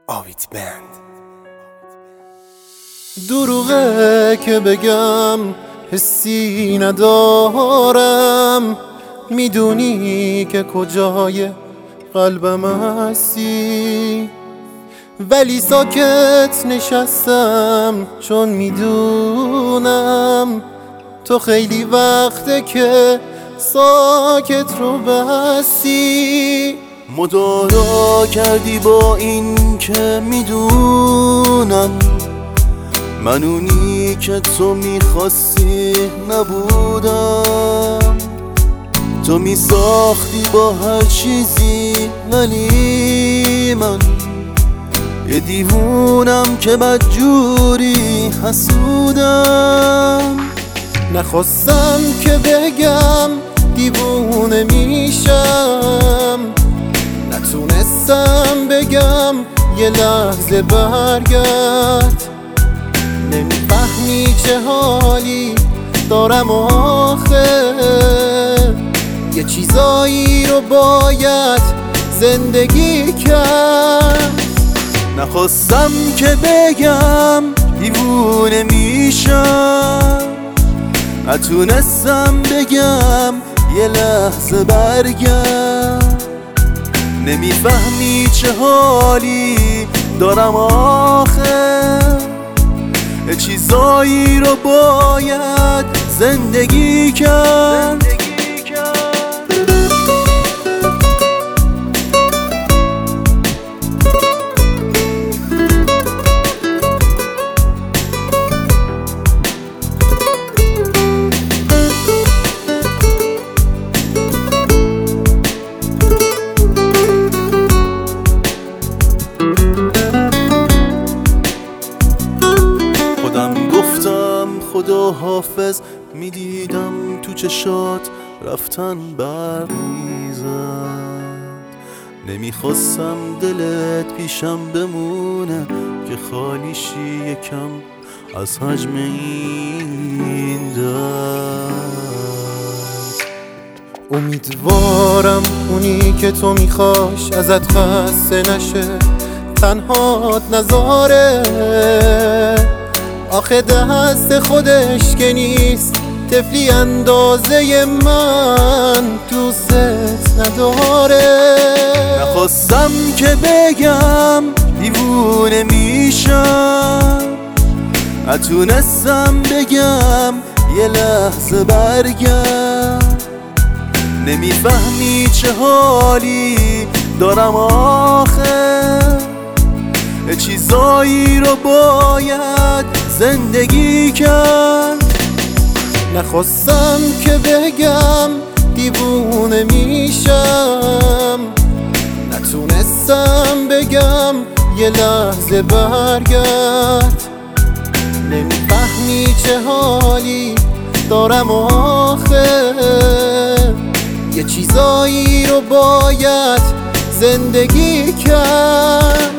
آویت بند. دروغه که بگم حسی ندارم، میدونی که کجای قلبم هستی، ولی ساکت نشستم چون میدونم تو خیلی وقته که ساکت رو بستی. مدارا کردی با این که میدونم من اونی که تو میخواستی نبودم. تو میساختی با هر چیزی، ولی من یه دیوونم که بدجوری حسودم. نخواستم که بگم دیوونه میشم، نتونستم بگم یه لحظه برگرد. نمیفهمی چه حالی دارم آخه، یه چیزایی رو باید زندگی کرد. نخواستم که بگم دیوونه میشم، نتونستم بگم یه لحظه برگرد. نمیفهمی چه حالی دارم آخه، یه چیزایی رو باید زندگی کرد. گفتم خدا حافظ، میدیدم تو چشات رفتن برمیزد. نمیخواستم دلت پیشم بمونه که خالیشی یکم از حجم این درد. امیدوارم اونی که تو میخواش ازت خسته نشه، تنهات نذاره. آخه دست خودش که نیست، طفلی اندازه من دوست نداره. نخواستم که بگم دیوونه میشم، نتونستم بگم یه لحظه برگرد. نمیفهمی چه حالی دارم آخه، یه چیزایی رو باید زندگی کرد. نخواستم که بگم دیوونه میشم، نتونستم بگم یه لحظه برگرد. نمیفهمی چه حالی دارم آخه، یه چیزایی رو باید زندگی کرد.